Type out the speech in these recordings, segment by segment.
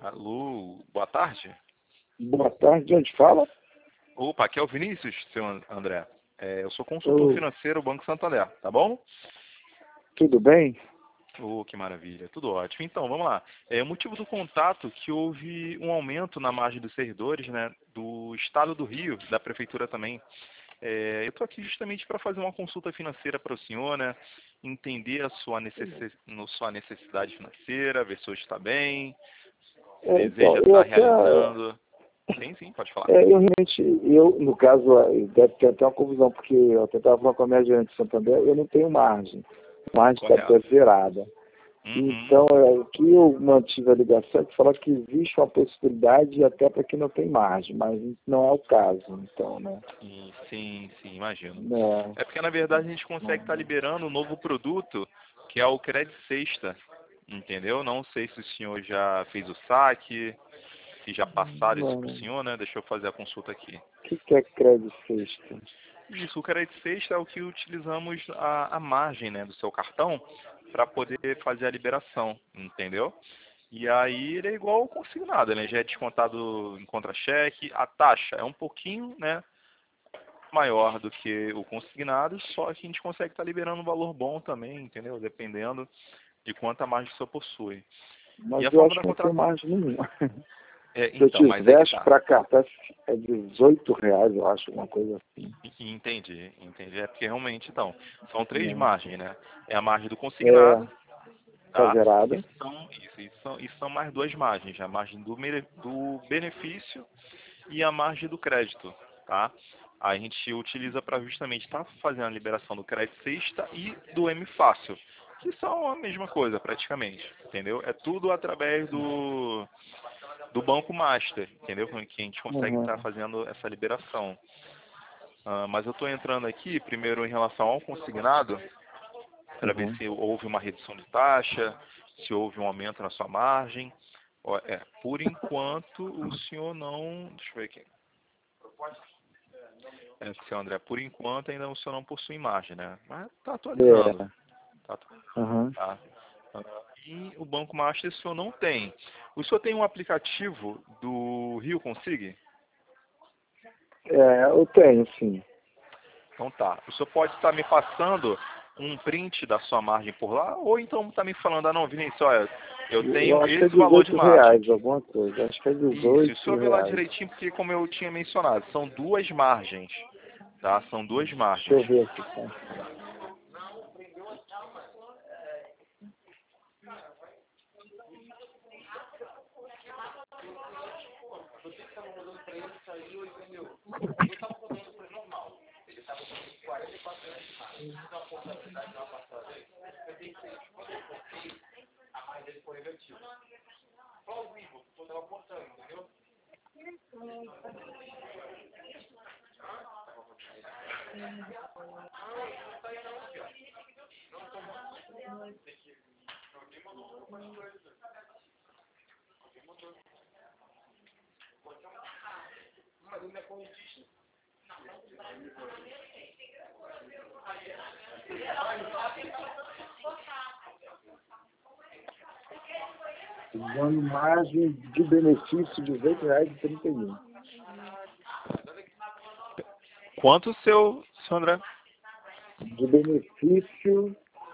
Alô, boa tarde. Boa tarde, de onde fala? Opa, aqui é o Vinícius, seu André. Eu sou consultor financeiro do Banco Santander, tá bom? Tudo bem? Que maravilha, tudo ótimo. Então, vamos lá. O motivo do contato que houve um aumento na margem dos servidores, né, do Estado do Rio, da Prefeitura também. Eu estou aqui justamente para fazer uma consulta financeira para o senhor, né, entender a sua necessidade financeira, ver se hoje está bem, se deseja Eu estar até, realizando. Sim, pode falar. eu realmente, no caso, deve ter até uma confusão, porque eu até estava falando com a minha gerente de Santander, eu não tenho margem. A margem está até zerada. Então, o que eu mantive a ligação é que falar que existe uma possibilidade até para quem não tem margem, mas não é o caso, então, né? Sim, imagino. Não. É porque, na verdade, a gente consegue estar liberando um novo produto, que é o Crédito Sexta, entendeu? Não sei se o senhor já fez o saque, se já passaram isso para o senhor, né? Deixa eu fazer a consulta aqui. O que é crédito sexta? Isso, o Crédito Sexta é o que utilizamos a margem, né, do seu cartão para poder fazer a liberação, entendeu? E aí ele é igual ao consignado, né? Já é descontado em contra-cheque. A taxa é um pouquinho, né, maior do que o consignado, só que a gente consegue estar liberando um valor bom também, entendeu? Dependendo de quanta margem o senhor possui. Mas E a eu forma acho da que não tem contratação... margem nenhuma. Se eu Então, mas é que tivesse tá. para cartão, é R$18, eu acho, uma coisa assim. Entendi. É porque realmente, então, são três Né? margens, né? É a margem do consignado, Tá tá? zerada. E são mais duas margens, a margem do benefício e a margem do crédito, tá? A gente utiliza para justamente estar fazendo a liberação do crédito sexta e do M Fácil, que são a mesma coisa praticamente, entendeu? É tudo através do Banco Master, entendeu? Que a gente consegue estar fazendo essa liberação. Mas eu estou entrando aqui, primeiro em relação ao consignado, para ver se houve uma redução de taxa, se houve um aumento na sua margem. Por enquanto, o senhor não... Deixa eu ver aqui. Seu André, por enquanto ainda o senhor não possui margem, né? Mas está atualizando. Tá. E o Banco Master o senhor não tem. O senhor tem um aplicativo do Rio Consig? Eu tenho, sim. Então tá. O senhor pode estar me passando um print da sua margem por lá, ou então está me falando, não, Vinícius, olha, eu tenho Acho que é esse valor de margem. R$18, alguma coisa. Acho que é Isso, o senhor vê lá R$18. direitinho, porque como eu tinha mencionado, são duas margens, tá? São duas Deixa eu margens. ver aqui, tá? Dando margem de benefício de R$18,31. Quanto, seu André? De benefício,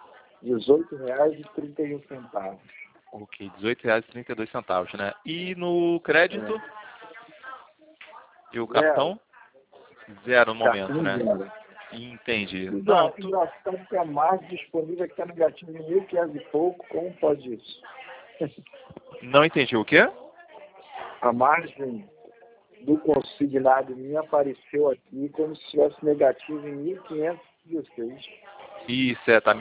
R$18,31. Ok, R$18,32, né? E no crédito? E o cartão? Zero no momento, né? Zero. Entendi. Engraçado que a margem disponível está negativa em 1.500 e pouco. Como pode isso? Não entendi o quê? A margem do consignado minha apareceu aqui como se estivesse negativo em 1.516. Isso, tá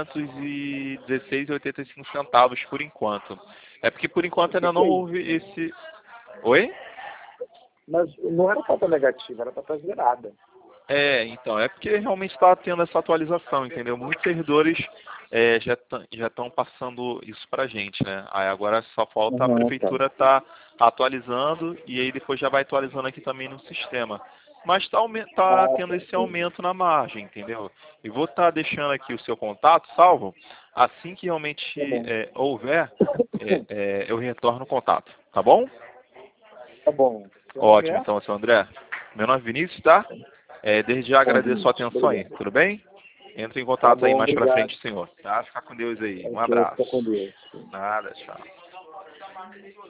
1.516,85 por enquanto. É porque por enquanto ainda não houve esse... Oi? Mas não era para estar negativa, era para estar zerada. Então, é porque realmente está tendo essa atualização, entendeu? Muitos servidores já estão passando isso para a gente, né? Aí agora só falta a prefeitura estar atualizando e aí depois já vai atualizando aqui também no sistema. Mas tá tendo esse aumento na margem, entendeu? E vou estar deixando aqui o seu contato salvo. Assim que realmente houver, eu retorno o contato. Tá bom? Tá bom. Ótimo, então, seu André. Meu nome é Vinícius, tá? Desde já agradeço a sua atenção aí, Obrigado. tudo bem? Entre em Tá contato aí bom, mais pra obrigado. frente, senhor. Tá? Fica com Deus aí. Um Ok, fica abraço. com Deus. Nada, tchau.